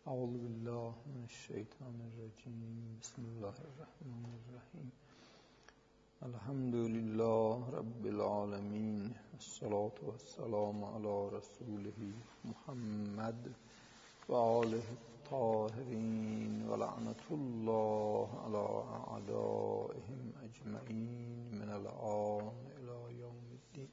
اعوذ بالله من الشیطان الرجیم. بسم الله الرحمن الرحیم. الحمد لله رب العالمین، الصلاة والسلام علی رسوله محمد و آله الطاهرین و لعنت الله علی اعدائهم اجمعین من الآن الی یوم الدین.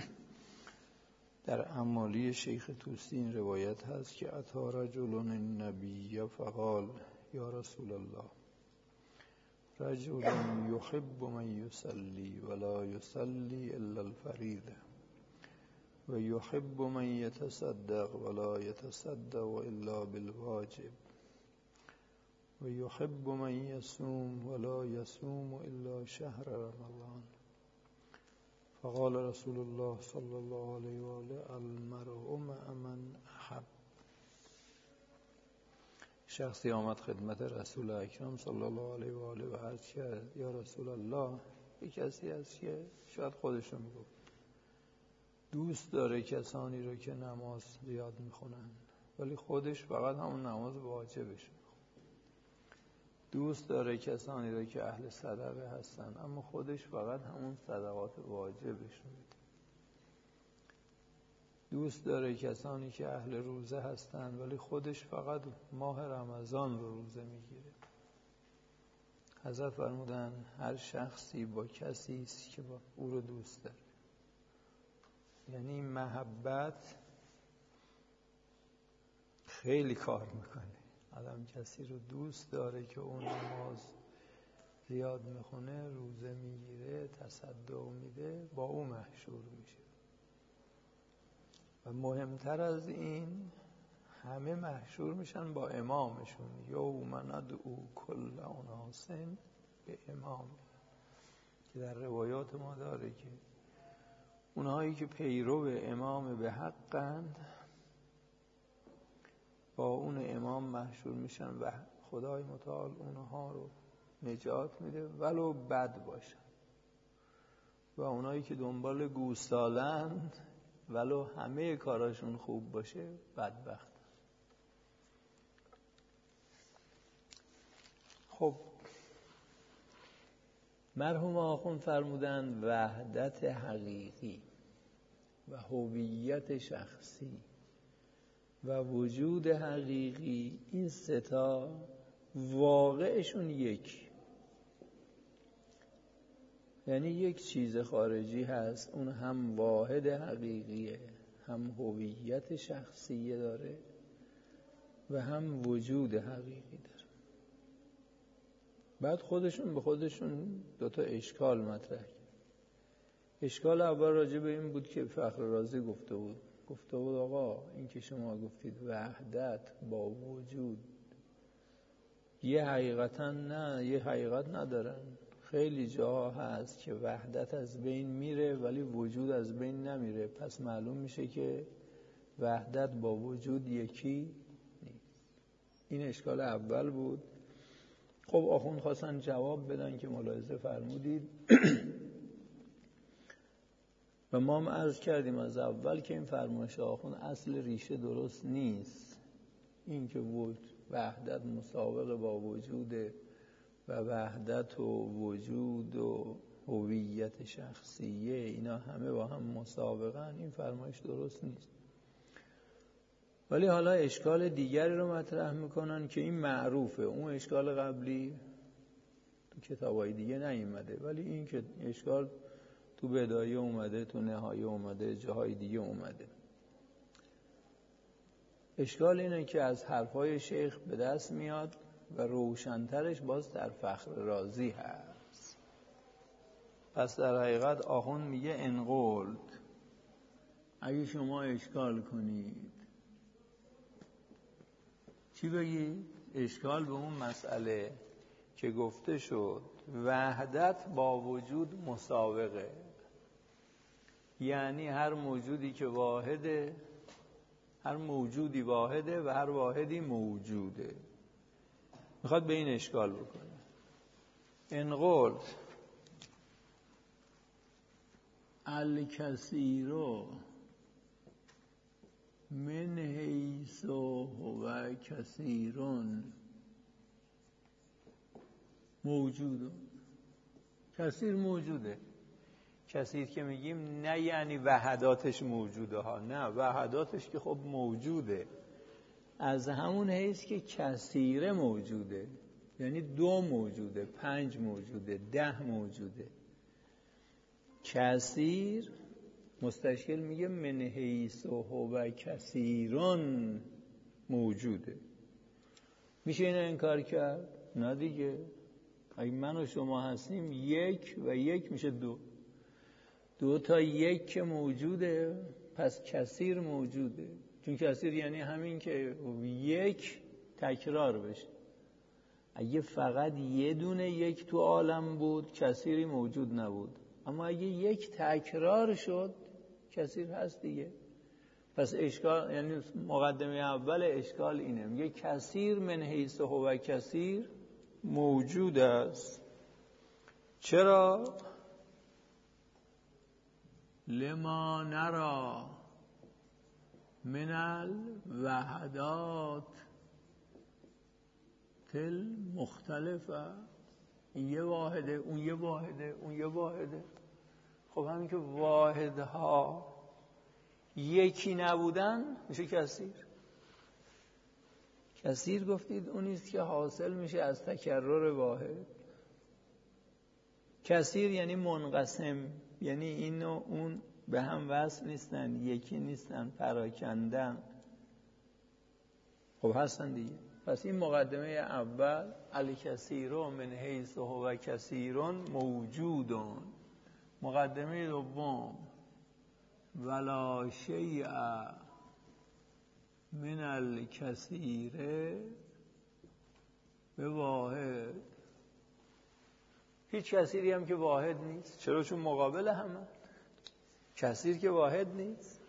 در اعمالی شیخ طوسی این روایت هست که اتی رجل النبی فقال یا رسول الله رجل یحب من یصلی ولا یصلی الا الفریضه و یحب من یتصدق ولا یتصدق الا بالواجب و یحب من یصوم ولا یصوم الا شهر رمضان. فقال رسول الله صلی الله علیه و آله المرء مع من احب. شخصی آمد خدمت رسول اکرم صلی الله علیه و آله و عرض کرد یا رسول الله، یک کسی هست که شاید خودشون میگفت دوست داره کسانی رو که نماز زیاد میخونن ولی خودش فقط همون نماز واجبش. دوست داره کسانی رو که اهل صدقه هستن اما خودش فقط همون صدقات واجبش میده. دوست داره کسانی که اهل روزه هستن ولی خودش فقط ماه رمضان رو روزه میگیره. حضرت فرمودن هر شخصی با کسی است که با او رو دوست داره. یعنی محبت خیلی کار میکنه. آدم کسی رو دوست داره که اون نماز زیاد میخونه، روزه میگیره، تصدق میده، با اون محشور میشه. و مهمتر از این همه محشور میشن با امامشون. یوم ندعو کل اناس به امام، که در روایات ما داره که اونهایی که پیرو امام به حقند با اون امام محشور میشن و خدای متعال اونها رو نجات میده ولو بد باشن، و اونایی که دنبال گوسالند ولو همه کاراشون خوب باشه بدبخت. خب مرحوم آخوند فرمودن وحدت حقیقی و هویت شخصی و وجود حقیقی، این سه تا واقعشون یک، یعنی یک چیز خارجی هست، اون هم واحد حقیقیه، هم هویت شخصی داره و هم وجود حقیقی داره. بعد خودشون به خودشون دوتا اشکال مطرح کرد. اشکال اول راجع به این بود که فخر رازی گفته بود آقا این که شما گفتید وحدت با وجود یه حقیقت ندارن. خیلی جاها هست که وحدت از بین میره ولی وجود از بین نمیره، پس معلوم میشه که وحدت با وجود یکی نیست. این اشکال اول بود. خب آخوند خواستن جواب بدن که ملاحظه فرمودید و ما هم عرض کردیم از اول که این فرمایش آخوند اصل ریشه درست نیست. این که وحدت مساوق با وجوده و وحدت و وجود و هویت شخصیه اینا همه با هم مساوقن، این فرمایش درست نیست. ولی حالا اشکال دیگری رو مطرح میکنن که این معروفه، اون اشکال قبلی تو کتابای دیگه نیومده ولی این که اشکال تو بدایه اومده، تو نهایه اومده، جاهای دیگه اومده. اشکال اینه که از حرفای شیخ به دست میاد و روشنترش باز در فخر رازی هست. پس در حقیقت آخوند میگه انقلد اگه شما اشکال کنید چی بگید؟ اشکال به اون مسئله که گفته شد وحدت با وجود مساوقه، یعنی هر موجودی واحده و هر واحدی موجوده. میخواد به این اشکال بکنه. انقل الکثیرو من حیث هو کثیرون موجود. کثیر موجوده. کثیر که میگیم نه یعنی وحداتش موجوده ها، نه، وحداتش که خب موجوده، از همون حیث که کثیره موجوده، یعنی 2 موجوده، 5 موجوده، 10 موجوده. کثیر مستشکل میگه من حیث هو کثیرون موجوده. میشه اینو انکار کرد؟ نه دیگه. اگه من و شما هستیم 1 و 1 میشه 2. 2 تا 1 که موجوده، پس کثیر موجوده. چون کثیر یعنی همین که 1 تکرار بشه. اگه فقط یه دونه 1 تو عالم بود کثیری موجود نبود، اما اگه 1 تکرار شد کثیر هست دیگه. پس اشکال، یعنی مقدمه اول اشکال اینه، میگه کثیر من حیث هو کثیر موجود است. چرا؟ لما نرا من الوحدات تل مختلفه. این یه واحده، اون یه واحده، اون یه واحده. خب همین که واحدها یکی نبودن میشه کثیر. کثیر گفتید اونیست که حاصل میشه از تکرر واحد. کثیر یعنی منقسم، یعنی این و اون به هم وصل نیستن، یکی نیستن، پراکندن. خب هستن دیگه. پس این مقدمه اول، الکثیر من حیث هو کثیرون موجودون. مقدمه دوم، ولا شیء من الکثیر به واحد. هیچ کثیری هم که واحد نیست. چرا؟ چون مقابل همه. کثیر که واحد نیست.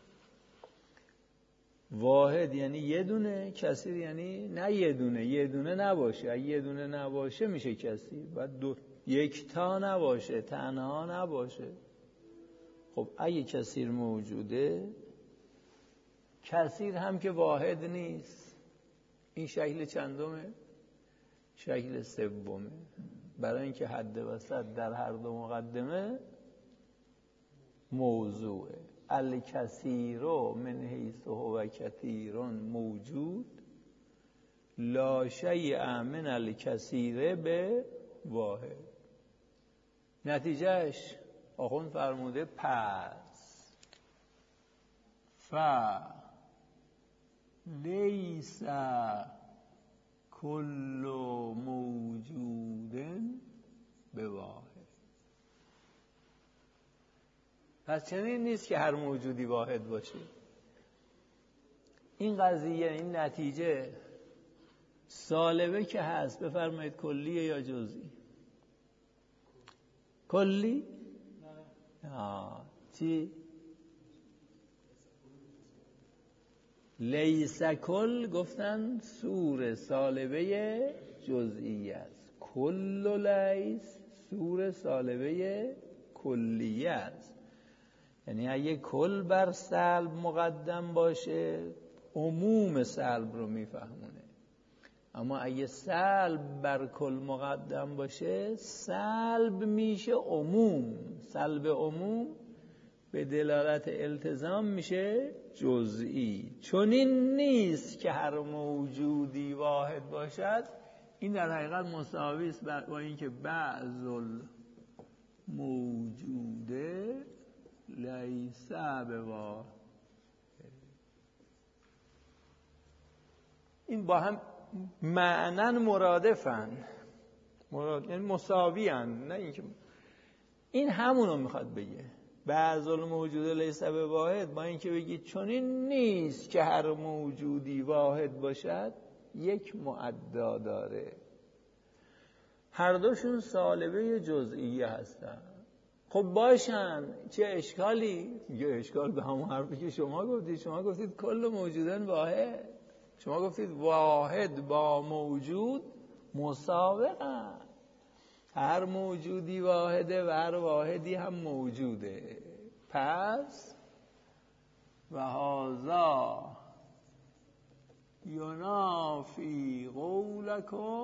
واحد یعنی یه دونه، کثیر یعنی نه یه دونه، یه دونه نباشه. اگه یه دونه نباشه میشه کثیر. باید یکتا نباشه، تنها نباشه. خب اگه کثیر موجوده، کثیر هم که واحد نیست. این شکل چندمه؟ شکل سومه. برای اینکه حد وسط در هر دو مقدمه موضوعه. الکثیر من حیث هو کثیرون موجود، لا شیء من الکثیر به واحد. نتیجهش آخوند فرموده پس لیس کل موجود به واحد. پس چنین نیست که هر موجودی واحد باشه. این قضیه، این نتیجه سالبه که هست. بفرمایید کلیه یا جزئی؟ کلی؟ چی؟ لیس کل گفتن سور سالبه جزئی است. کل لیس سور سالبه کلیه است. یعنی اگه کل بر سلب مقدم باشه عموم سلب رو میفهمونه، اما اگه سلب بر کل مقدم باشه سلب میشه عموم. سلب عموم به دلالت التزام میشه جزئی. چون این نیست که هر موجودی واحد باشد. این در حقیقت مساوی است با اینکه بعض الموجوده لیس به واحد. این با هم معنن مرادفن، یعنی مساویان. نه اینکه این همونو میخواد بگه. بعض الموجوده لیس به واحد با اینکه بگید چون این نیست که هر موجودی واحد باشد، یک معدا داره. هر دوشون سالبه جزئیه هستن. خب باشن، چه اشکالی؟ میگه اشکال به همون حرفی که شما گفتید. شما گفتید کل موجودن واحد. شما گفتید واحد با موجود مساوی‌اند. هر موجودی واحده و هر واحدی هم موجوده. پس و هذا ینافی قولکم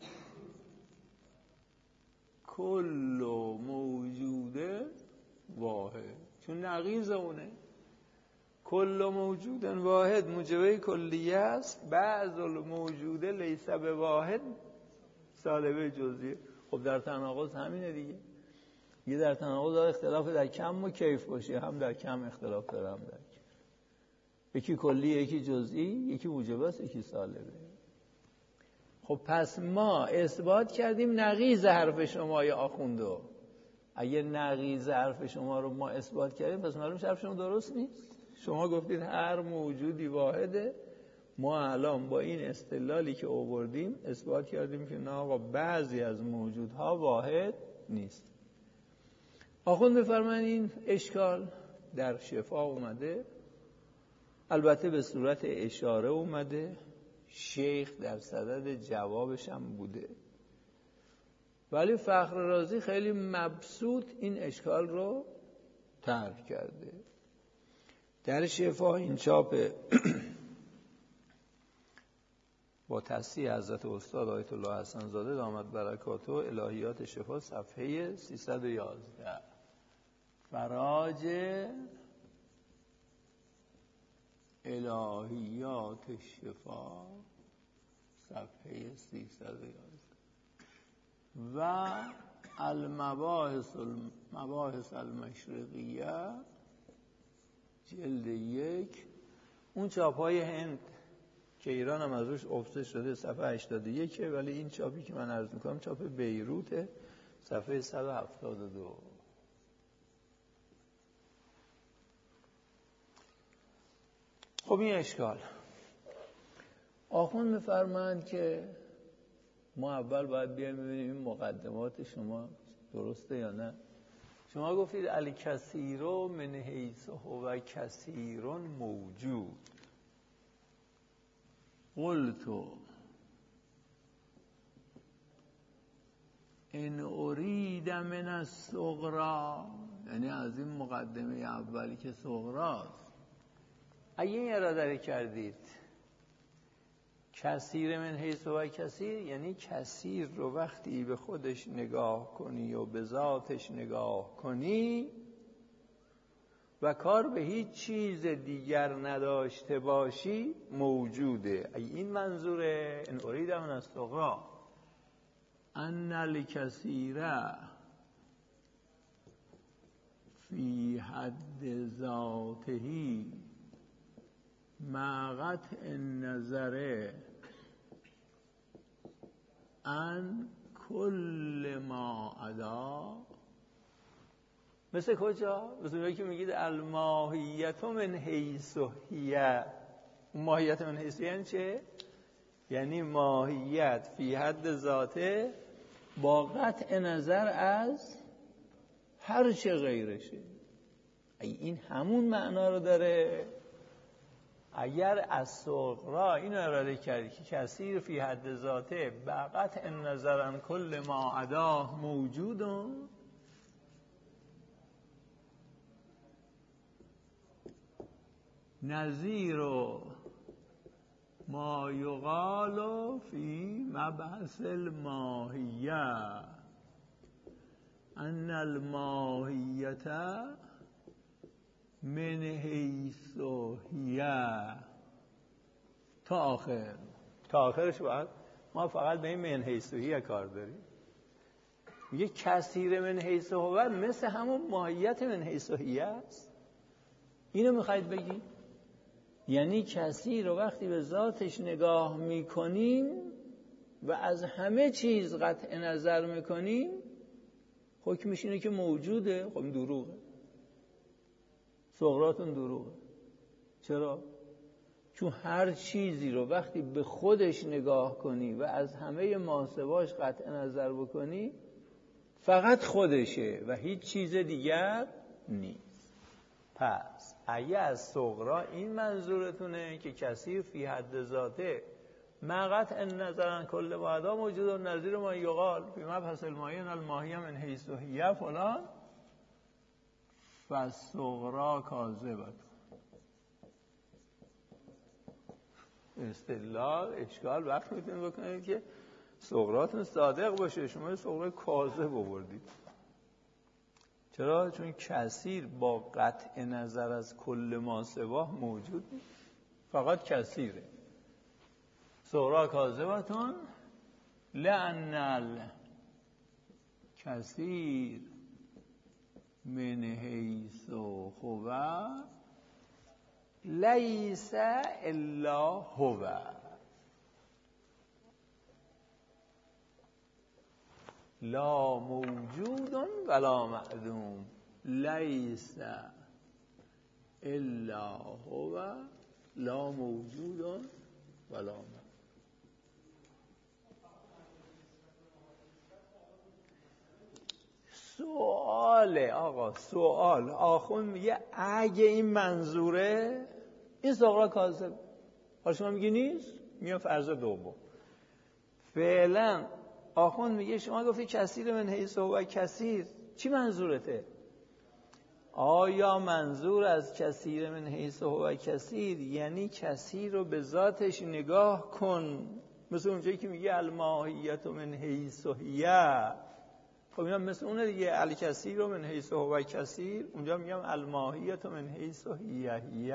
کل موجود واحد، چون نقیض اونه. کل موجود واحد موجبه کلیه است، بعض الموجود لیس به واحد سالبه جزئیه. خب در تناقض همینه دیگه. یه در تناقض داره اختلاف در کم و کیف باشه، هم در کم اختلاف داره هم در کیف. یکی کلی یکی جزئی، یکی موجب است یکی سالبه. خب پس ما اثبات کردیم نقیض حرف شما یا آخوندو. اگه نقیض حرف شما رو ما اثبات کردیم پس معلومه حرف شما درست نیست. شما گفتید هر موجودی واحده، ما الان با این استدلالی که آوردیم اثبات کردیم که نه آقا بعضی از موجودها واحد نیست. آخوند بفرمایید این اشکال در شفا اومده، البته به صورت اشاره اومده، شیخ در صدد جوابش هم بوده، ولی فخر رازی خیلی مبسوط این اشکال رو طرح کرده. در شفا این چاپ با تصحیح حضرت استاد آیت الله حسن زاده دامت برکاته الهیات شفا صفحه 311، فراج الهیات شفا صفحه 311 و المباحث المشرقیه جلد 1. اون چاپ های هند که ایران هم از روش افزایش شده صفحه 81، ولی این چاپی که من عرض میکنم چاپ بیروت صفحه 172. خب این اشکال آخوند میفرمایند که ما اول باید بیایم ببینیم این مقدمات شما درسته یا نه. شما گفتید الکثیر من حیث هو کثیر موجود. قلت ان ارید من الصغرى، یعنی از این مقدمه اولی که صغراست، اگه این اراده کردید کثیر من حیث و کثیر، یعنی کثیر رو وقتی به خودش نگاه کنی و به ذاتش نگاه کنی و کار به هیچ چیز دیگر نداشته باشی موجوده. این منظوره. ان ارید من الصغرى ان الکثیر فی حد ذاته مع قطع النظر عن کل ما عدا. مثل کجا؟ مثل اونایی که میگید الماهیت من حیث هی. ماهیت من حیث یعنی چه؟ یعنی ماهیت فی حد ذاته با قطع نظر از هر چه غیرشه. این همون معنا رو داره. اگر از صغرا اینو اراده کردی که کثیر فی حد ذاته با قطع نظر عن کل ما عداه موجودون، نظیر ما یقال فی مبحث الماهیه ان الماهیت من حیث هی تا آخرش باید ما فقط به این من حیث هی کار داریم. میگه کثیر من حیث هو مثل همون ماهیت من حیث هی است. اینو میخواید بگی؟ یعنی کثیر رو وقتی به ذاتش نگاه میکنیم و از همه چیز قطع نظر میکنیم حکمش اینه که موجوده. خب این دروغه. صغراتون دروغه. چرا؟ چون هر چیزی رو وقتی به خودش نگاه کنی و از همه محاسباش قطع نظر بکنی فقط خودشه و هیچ چیز دیگر نیست. پس اگه از صغرا این منظورتونه که کثیر فی حد ذاته مقت ان نظرن کل بعدا موجود و نظیر ما یقال فی مبحث الماهیه الماهیه من حیث و هیه فلان فالصغرا کاذبت. استدلال اشکال وقت میتونید بکنید که سقراطتون صادق باشه. شما سقراط کاذب آوردید. چرا؟ چون کثیر با قطع نظر از کل ما سواه موجود نیست، فقط کثیره. سقراط کاذبتون لأن الکثیر من حیث هو لیس الا هو. لا موجود ولا معدوم لیس الا هو لا موجود ولا معدوم. سواله آقا، سوال. آخوند میگه اگه این منظوره، این سقراط کاذب. حالا شما میگی نیست، میام فرض دوم. فعلا آخوند میگه شما گفتی کثیر من حیث هو کثیر، چی منظورته؟ آیا منظور از کثیر من حیث هو کثیر یعنی کثیر رو به ذاتش نگاه کن، مثل اونجایی که میگه الماهیت من حیث هی؟ خب اینا مثل اونه دیگه، الکثیر رو من حیث هو کثیر، اونجا میگم الماهیت من حیث هی.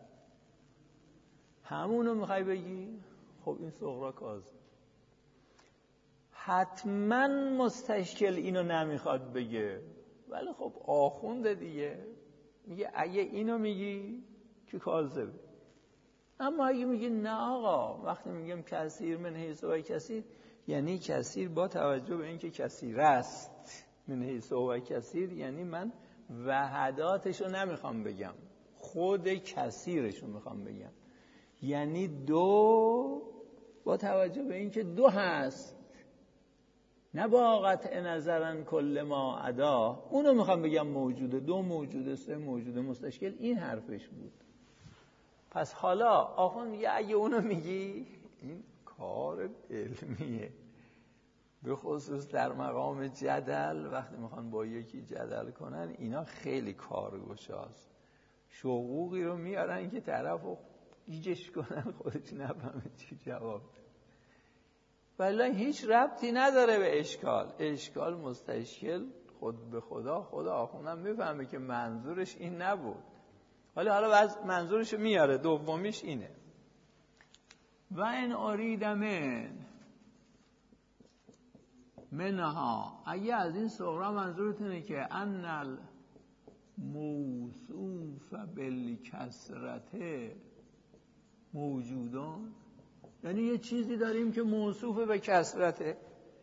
همونو میخوای بگی؟ خب این سقراط کاذب. حتما مستشکل اینو نمیخواد بگه، ولی خب آخونده دیگه، میگه اگه اینو میگی که کاذبه. اما اگه میگی نه آقا، وقتی میگم کثیر من حیث هو کثیر یعنی کثیر با توجه به اینکه کثیر است، من حیث هو کثیر یعنی من وحداتشو نمیخوام بگم، خود کثیرشو میخوام بگم، یعنی دو با توجه به اینکه دو هست، نه با قطع نظرن کل ما عدا، اونو میخوام بگم موجوده، دو موجوده، سه موجوده. مستشکل این حرفش بود. پس حالا آخوند میگه اگه اونو میگی، این کار علمیه، به خصوص در مقام جدل. وقتی میخوان با یکی جدل کنن اینا خیلی کارگشاست، شقوقی رو میارن که طرفو گیجش کنن، خودش نفهمه چی جواب. ولی هیچ ربطی نداره به اشکال. اشکال مستشکل خود به خدا آخوندم میفهمه که منظورش این نبود. حالا منظورش میاره. دومیش اینه و ان ارید منها، اگه از این سقراط منظورتونه که ان الموصوف بالکثرت موجودان، یعنی یه چیزی داریم که موصوف به کثرته.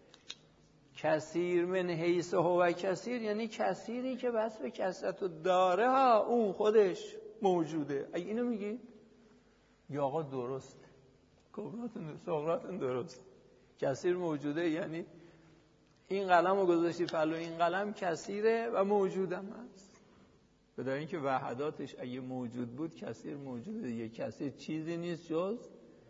کثیر من حیث هو کثیر یعنی کثیری که وصف کثرت رو داره، ها اون خودش موجوده. اگه اینو میگی یا آقا درست، سقراطتون درست، کثیر موجوده یعنی این قلم رو گذاشتی پلو این قلم کثیره و موجودم هست. به دلیل اینکه وحداتش اگه موجود بود کثیر موجوده دیگه. کثیر چیزی نیست جز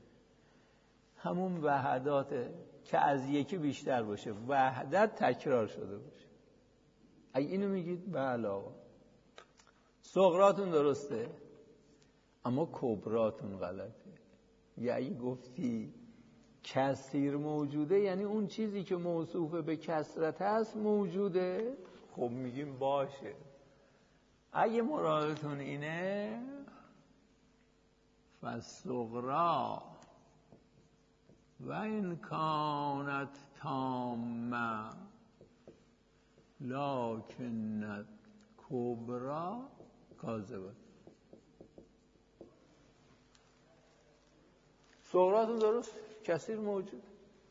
همون وحداته که از یکی بیشتر باشه، وحدت تکرار شده باشه. اگه اینو میگید بله آقا سقراطتون درسته، اما کبراتون غلطه. یعنی گفتی کثیر موجوده یعنی اون چیزی که موصوف به کثرت هست موجوده. خب میگیم باشه. اگه مرادتون اینه فالصغرا و این کانت تامه لکنت کبرا کاذبه. سقراطتون درست، کثیر موجود،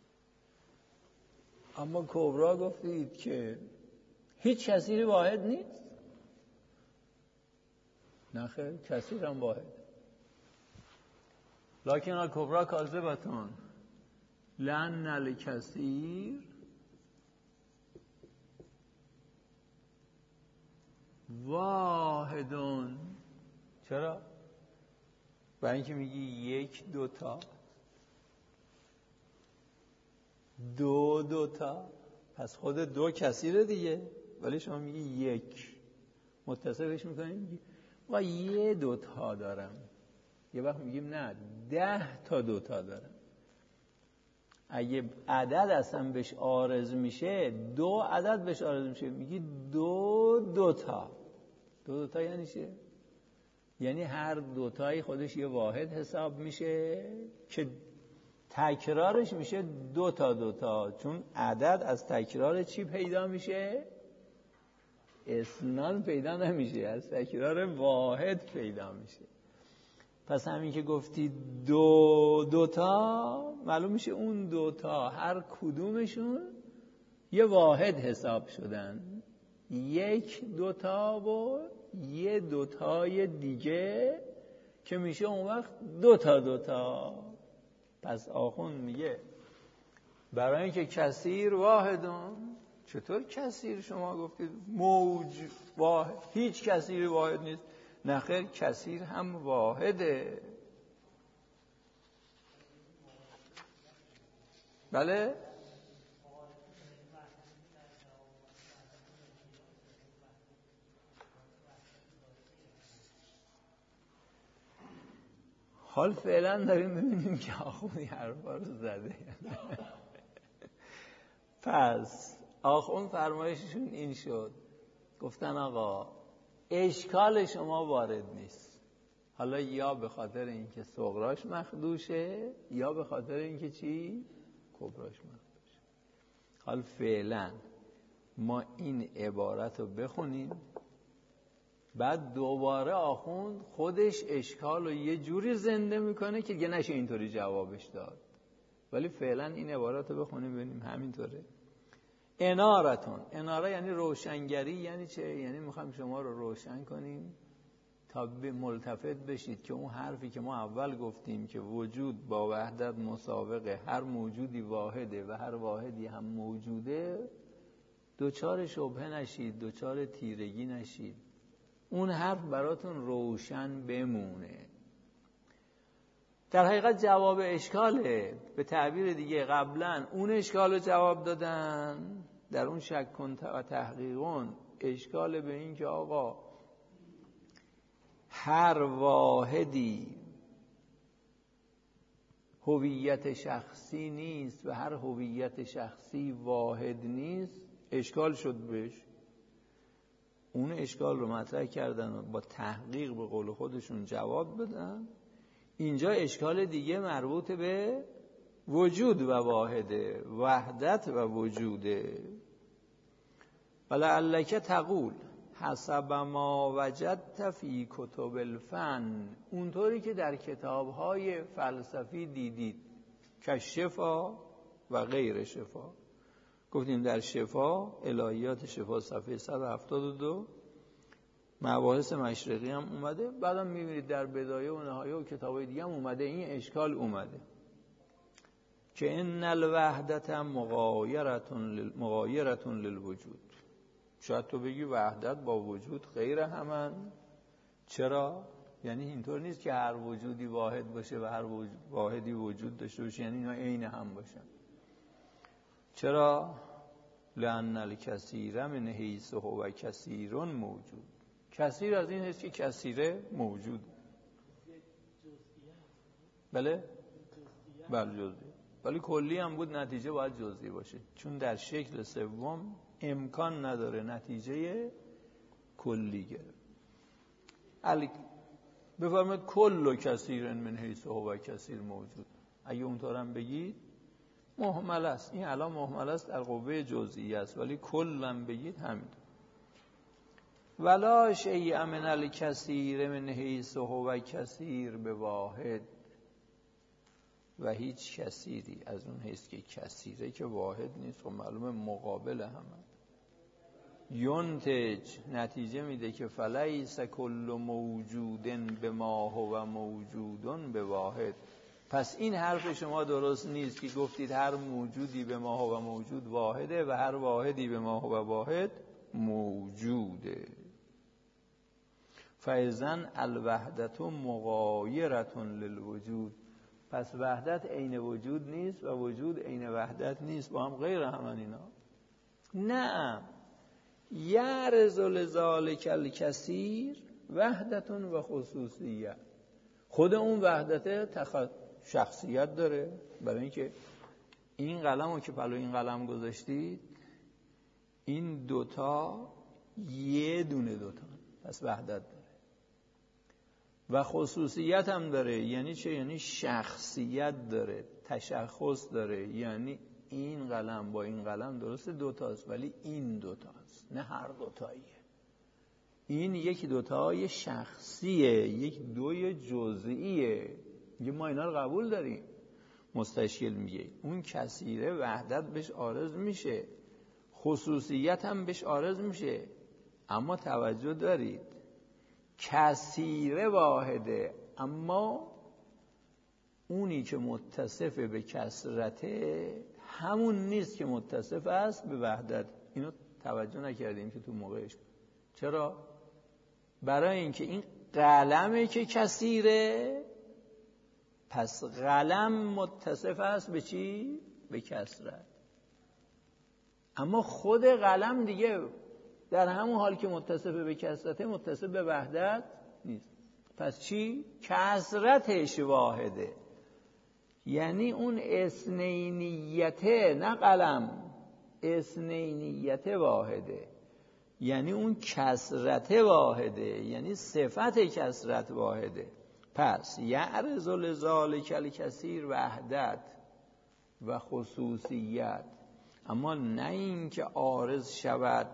اما کبرا گفتید که هیچ کثیری واحد نیست. نه خیر، کثیر هم واحد. لکن الکبرا کاذبتون لأن الکثیر واحدون. چرا؟ برای اینکه میگی یک دوتا، دوتا، پس خود دو کثیره دیگه، ولی شما میگی یک، متصفش میکنی میگی و یه دوتا دارم. یه وقت میگیم نه 10 تا دوتا داره. اگه عدد اصلا بهش عارض میشه، 2 عدد بهش عارض میشه، میگی 2 دوتا. 2 دوتا یعنی چه؟ یعنی هر دوتایی خودش یه واحد حساب میشه که تکرارش میشه 2 تا 2 تا، چون عدد از تکرار چی پیدا میشه؟ اثنان پیدا نمیشه، از تکرار واحد پیدا میشه. پس همین که گفتی 2 تا، معلوم میشه اون 2 تا هر کدومشون یه واحد حساب شدن. 1 2 تا و یه 2 تای دیگه که میشه اون وقت 2 تا 2 تا. پس آخوند میگه برای اینکه کثیر واحدون. چطور کثیر؟ شما گفتید موج واحد، هیچ کثیر واحد نیست. نخیر، کثیر هم واحده. بله؟ حال فعلا داریم ببینیم که آخوندی حرفا رو زده. پس آخوند فرمایششون این شد، گفتن آقا اشکال شما وارد نیست. حالا یا به خاطر اینکه صغراش مخدوشه یا به خاطر اینکه چی؟ کبراش مخدوشه. حال فعلا ما این عبارت رو بخونیم، بعد دوباره آخوند خودش اشکال رو یه جوری زنده میکنه که دیگه نشه اینطوری جوابش داد. ولی فعلا این عبارت رو بخونیم ببینیم همینطوره. انارتون، اناره یعنی روشنگری. یعنی چه؟ یعنی میخوایم شما رو روشن کنیم تا به ملتفت بشید که اون حرفی که ما اول گفتیم که وجود با وحدت مساوقه، هر موجودی واحده و هر واحدی هم موجوده، دوچار شبهه نشید، دوچار تیرگی نشید، اون حرف براتون روشن بمونه. در حقیقت جواب اشکاله. به تعبیر دیگه قبلا اون اشکال رو جواب دادن، در اون شک کن و تحقیقون اشکال به این که آقا هر واحدی هویت شخصی نیست و هر هویت شخصی واحد نیست. اشکال شد بهش، اون اشکال رو مطرح کردن و با تحقیق به قول خودشون جواب بدن. اینجا اشکال دیگه مربوط به وجود و واحده، وحدت و وجوده. ولعلک تقول حسب ما وجدت فی کتب الفن، اونطوری که در کتاب‌های فلسفی دیدید، که شفا و غیر شفا. گفتیم در شفا، الهیات شفا صفحه 172 مباحث مشرقی هم اومده. بعدم میبینید در بدایه و نهایه و کتابای دیگه هم اومده، این اشکال اومده که ان الوحدت مغایرتون للوجود. شاید تو بگی وحدت با وجود غیر همن. چرا؟ یعنی اینطور نیست که هر وجودی واحد باشه و هر واحدی وجود داشته باشه، یعنی اینا عین هم باشن. چرا؟ لأن الکثیر من حیث هو کثیر موجود. کثیر از این حیث که کثیره موجود. بله؟ بله جزئی. ولی کلی هم بود، نتیجه باید جزئی باشه، چون در شکل سوم امکان نداره نتیجه کلی گرفت. بفرمایید کل کثیر من حیث هو کثیر موجود. اگه اونطورم بگید محمل است. این الان محمل است در قوه جزئی است، ولی کلم بگید همین. ولا شیء من الکثیر من حیث هو کثیر به واحد، و هیچ کثیری از اون حیث که کثیره که واحد نیست و معلومه مقابل همه. ینتج، نتیجه میده که فلیس کل موجود به ما هو موجود به واحد. پس این حرف شما درست نیست که گفتید هر موجودی به ما هو موجود واحده و هر واحدی به ما هو واحد موجوده. فاذن الوحدت مغایرة للوجود. پس وحدت عین وجود نیست و وجود عین وحدت نیست، با هم غیر همن اینا. نه، یعرض لذالک الکثیر وحدت و خصوصیت. خود اون وحدت شخصیت داره، برای اینکه این قلم رو که پلو این قلم گذاشتید این دوتا یه دونه دوتا، پس وحدت داره. و خصوصیت هم داره. یعنی چه؟ یعنی شخصیت داره، تشخص داره. یعنی این قلم با این قلم درسته دوتاست، ولی این دوتاست، نه هر دوتاییه. این یک دوتای شخصیه، یک دوی جزئیه. میگه ما اینا رو قبول داریم. مستشکل میگه اون کثیره وحدت بهش عارض میشه، خصوصیت هم بهش عارض میشه. اما توجه دارید کثیره واحده، اما اونی که متصف به کثرته همون نیست که متصف است به وحدت. اینو توجه نکردیم که تو موقعش. چرا؟ برای اینکه این قلمه که کثیره، پس قلم متصف است به چی؟ به کثرت. اما خود قلم دیگه در همون حال که متصف به کثرته متصف به وحدت نیست. پس چی؟ کثرتش واحده. یعنی اون اثنینیته، نه قلم، اثنینیت واحده. یعنی اون کثرت واحده، یعنی صفت کثرت واحده. پس یعرض لذالک الکثیر وحدت و خصوصیت، اما نه این که عارض شود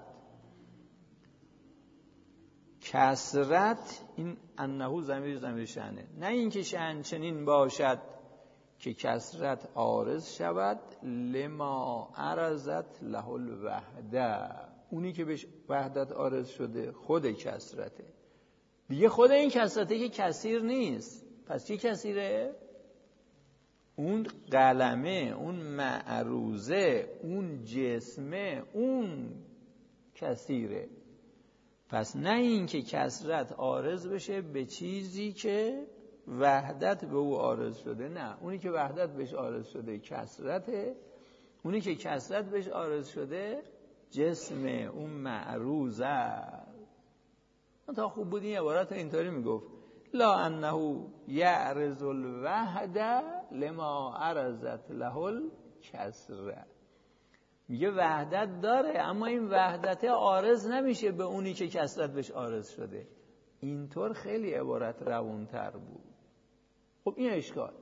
کثرت. این انه ضمیر شأنه، نه این که شأن چنین باشد که کثرت عارض شود لما عرضت له الوحده. اونی که بهش وحدت عارض شده خود کثرته دیگه. خود این کثرته که کثیر نیست. پس چی کثیره؟ اون قلمه، اون معروضه، اون جسمه، اون کثیره. پس نه این که کثرت عارض بشه به چیزی که وحدت به او عارض شده، نه، اونی که وحدت بهش عارض شده کثرته، اونی که کثرت بهش عارض شده جسمه، اون معروضه. تا خوب بود این عبارت اینطوری میگفت لا انه یعرض الوحده لما عرضت له الکثره. میگه وحدت داره، اما این وحدت عارض نمیشه به اونی که کثرت بهش عارض شده. اینطور خیلی عبارت روونتر بود. خب این اشکال.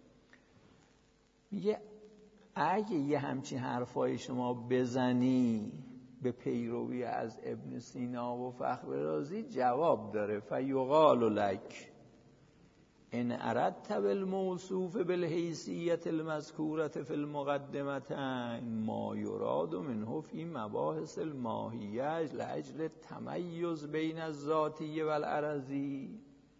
میگه اگه یه همچین حرفای شما بزنی به پیروی از ابن سینا و فخر رازی جواب داره. فیقال لک ان اردت بالموصوف بالحیثیت المذکورة فی المقدمتین ما یراد منه فی مباحث الماهیه لاجل تمیز بین الذاتی و العرضی.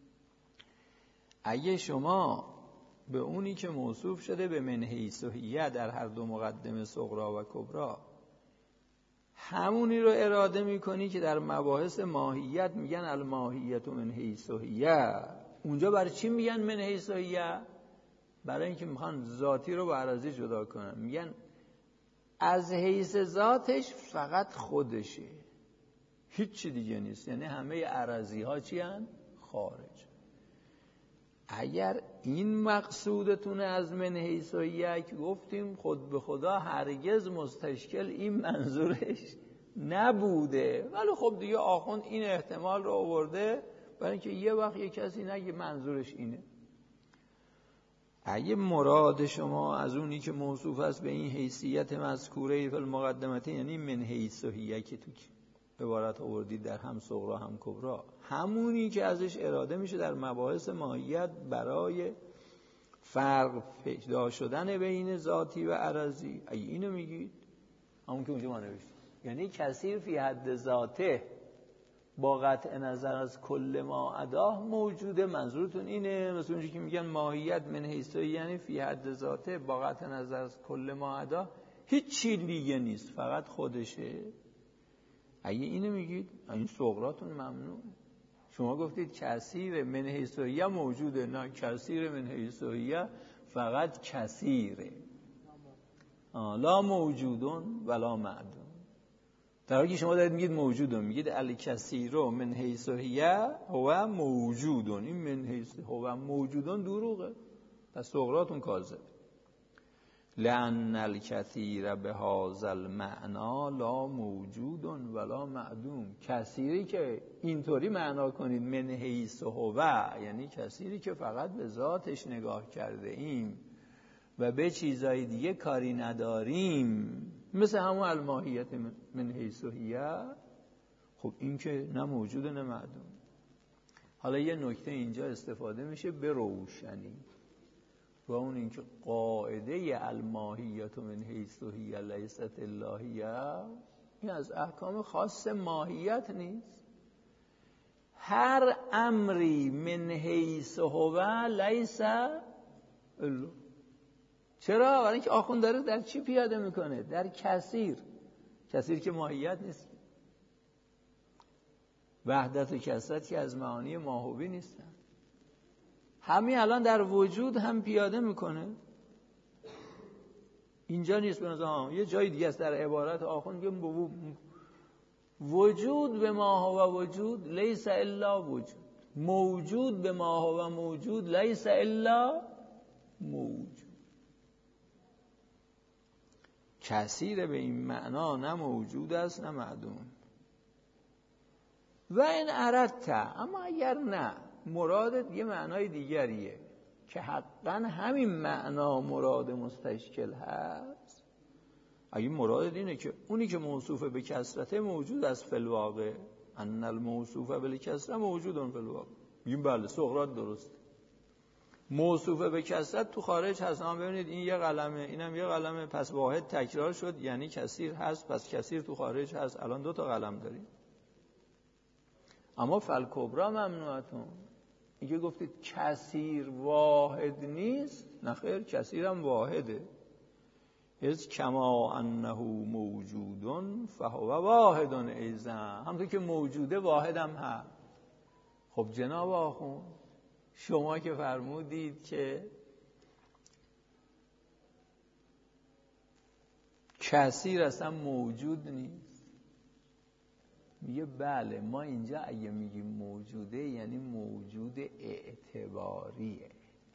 اگه شما به اونی که موصوف شده به من حیث و هیه در هر دو مقدمه صغرا و کبرا همونی رو اراده میکنی که در مباحث ماهیت میگن الماهیت من حیث و هیه، اونجا برای چی میگن من حیث و هیه؟ برای اینکه میخوان ذاتی رو با عرضی جدا کنن. میگن از حیث ذاتش فقط خودشه، هیچ چی دیگه نیست. یعنی همه عرضی ها چی هن؟ خارج. اگر این مقصودتونه از من حیث و هیه که گفتیم خود به خدا هرگز مستشکل این منظورش نبوده، ولی خب دیگه آخوند این احتمال رو آورده برای اینکه یه وقت یه کسی نگه منظورش اینه. اگه مراد شما از اونی که موصوف است به این حیثیت مذکوره فی المقدمه، یعنی من حیث و هیه که تو عبارت آوردید در هم صغرا هم کبرا، همونی که ازش اراده میشه در مباحث ماهیت برای فرق پیدا شدن بین ذاتی و عرضی، اگه اینو میگید همون که اونجا ما نوشتیم، یعنی کثیر فی حد ذاته با قطع نظر از کل ما عداه موجوده. منظورتون اینه؟ مثل اونجا که میگن ماهیت من حیث یعنی فی حد ذاته با قطع نظر از کل ما عداه هیچ چی دیگه نیست، فقط خودشه. اگه اینو میگید این صغراتون ممنوع. شما گفتید کثیر من حیث موجوده، نه، کثیر من حیث فقط کثیره، لا موجودون ولا معدوم. در حالی که شما دارید میگید موجودون، میگید الکثیر من حیث هی هو موجودون. این من حیث هو موجودون دروغه. پس سقراط کاذب. لأن الکثیر بهذا المعنى لا موجود ولا معدوم. کثیری که اینطوری معنا کنید من حیث هو، یعنی کثیری که فقط به ذاتش نگاه کرده ایم و به چیزای دیگه کاری نداریم، مثل همون الماهیت من حیث هی، خب این که نه موجود نه معدوم. حالا یه نکته اینجا استفاده میشه به روشنی، و اون اینکه قاعده الماهیت من حیث هی لیست الا هی، این از احکام خاص ماهیت نیست. هر امری من حیث هو لیس الا. چرا؟ برای اینکه آخوند داره در چی پیاده میکنه؟ در کثیر. کثیر که ماهیت نیست. وحدت و کثرت که از معانی ماهوی نیستن. همین الان در وجود هم پیاده میکنه. اینجا نیست به نظر یه جای دیگه است در عبارت آخوند میگه وجود به ما هو وجود لیس الا وجود. موجود به ما هو موجود لیس الا موجود. کثیر به این معنا نه موجود است نه معدوم. و این اردت، اما اگر نه مرادت یه معنای دیگریه که حقا همین معنا مراد مستشکل هست، اگه مراد اینه که اونی که موصوف به کثرت موجود است فی الواقع، ان الموصوف بالکثرت موجود فی الواقع، میگیم بله سقراط درست. موصوف به کثرت تو خارج هست. هم ببینید این یه قلمه اینم یه قلمه، پس واحد تکرار شد یعنی کثیر هست، پس کثیر تو خارج هست. الان 2 تا قلم داریم. اما فالکبرا ممنوعتون. اینکه گفتید کثیر واحد نیست، نه خیر، کثیر هم واحده. از کما انه موجودن فهو واحد ایضا. همونطور که موجوده واحد هم هست. خب جناب آخوند شما که فرمودید که کثیر اصلا موجود نیست، میگه بله ما اینجا اگه میگیم موجوده یعنی موجود اعتباریه.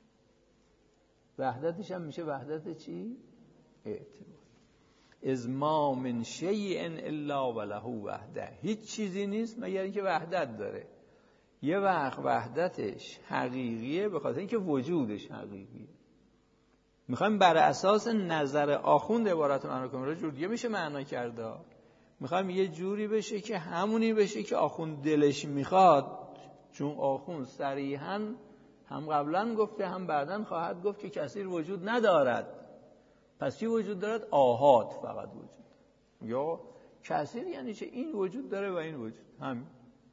وحدتش هم میشه وحدت چی؟ اعتباری. از ما من شیء الا وله وحده. هیچ چیزی نیست مگر اینکه وحدت داره. یه وقت وحدتش حقیقیه به خاطر اینکه وجودش حقیقیه. میخوایم بر اساس نظر آخوند عبارت معنا کنیم، رو جور دیگه میشه معنا کرده. میخوایم یه جوری بشه که همونی بشه که آخوند دلش میخواد، چون آخوند صریحاً هم قبلا گفته هم بعداً خواهد گفت که کثیر وجود ندارد. پس چی وجود دارد؟ آحاد فقط وجود. یا کثیر یعنی چه؟ این وجود داره و این وجود، همین.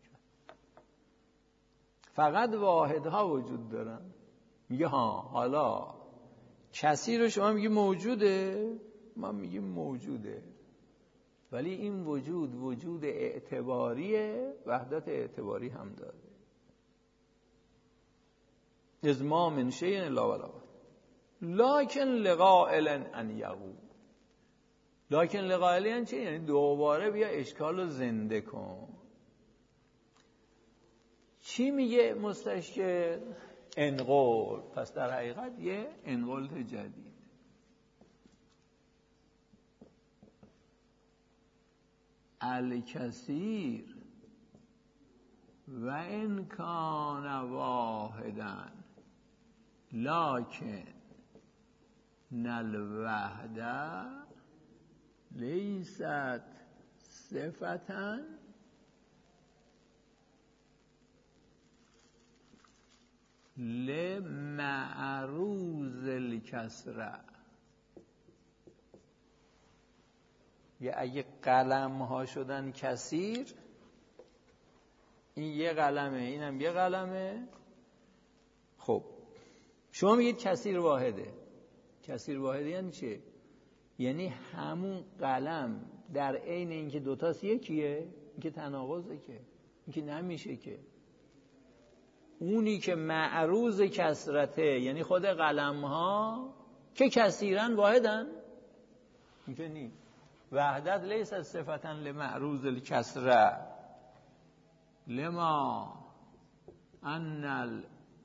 فقط واحدها وجود دارن. میگه ها حالا کثیر رو شما میگی موجوده، ما میگیم موجوده، ولی این وجود وجود اعتباریه، وحدت اعتباری هم داره. از ما من شیء الا وله لکن لقائل ان یقول. لکن لقائل یعنی چه؟ یعنی دوباره بیا اشکال رو زنده کن. چی میگه مستشکل؟ انقل. پس در حقیقت یه انقل جدید. الکثیر و ان کان واحدا لکن الوحده لیست صفتا لمعروض الکثره. یا اگه قلم ها شدن کثیر، این یه قلمه اینم یه قلمه، خب شما میگید کثیر واحده. کثیر واحده یعنی چه؟ یعنی همون قلم در عین اینکه دوتاست یکیه، اینکه تناقضه، که اینکه نمیشه، که اونی که معروض کثرته یعنی خود قلم ها که کثیرن واحدن، اینکه نیست. وحدت لیست صفتا لمعروض الکسره لما ان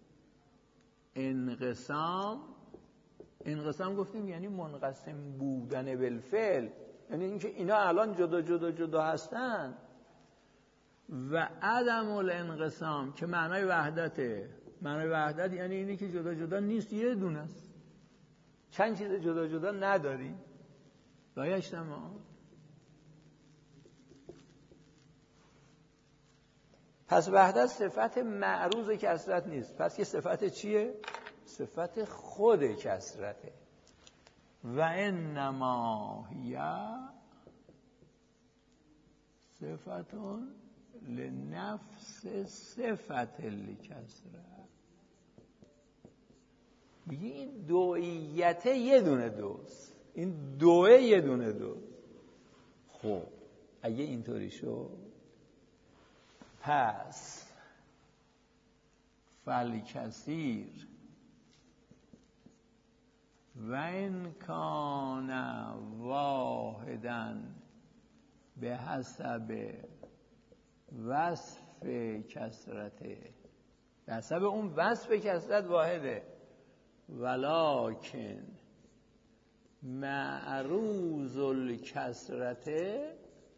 انقسام گفتیم یعنی منقسم بودن بالفعل، یعنی اینکه اینا الان جدا جدا جدا هستن. و عدم الانقسام که معنای وحدته. معنای وحدت یعنی اینی که جدا جدا نیست، یه دونه است، چند چیز جدا جدا نداری. لایجتمع. پس وحدت صفت معروض کثرت نیست. پس یه صفت چیه؟ صفت خود کثرته. و انما هی صفتون لنفس صفت الکثره. میگه این دوئیت یه دونه دوست، این دوه یه دونه دوست. خب اگه اینطوری شد پس فالکثیر و ان کان واحدا به حسب وصف کثرته، به حسب اون وصف کثرت واحده. ولکن معروض الکثرته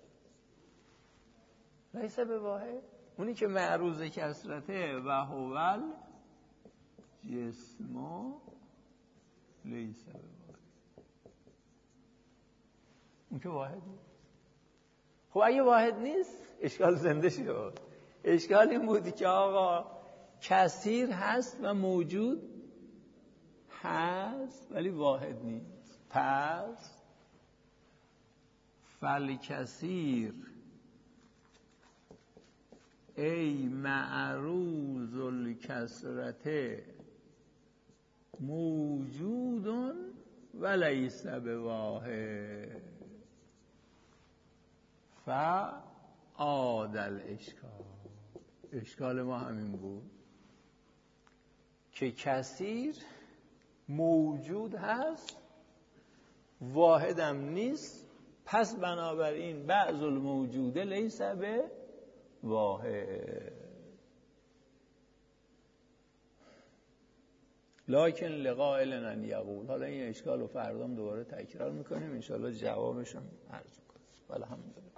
لیس به واحد. اونی که معروض کثرته و هو جسم لیس به واحد، اون که واحد نیست. خب اگه واحد نیست اشکال زنده شد. اشکال این بودی که آقا کثیر هست و موجود هست ولی واحد نیست. پس فالکثیر ای معروض الکثرته موجود ولیس بواحد فعاد الاشکال. اشکال ما همین بود که کثیر موجود هست واحدم نیست، پس بنابراین بعض الموجوده لیس به واحد. لکن لقائل ان یقول. حالا این اشکال رو فردام دوباره تکرار میکنیم، انشاءالله جوابش هم عرض کنیم. الحمدلله.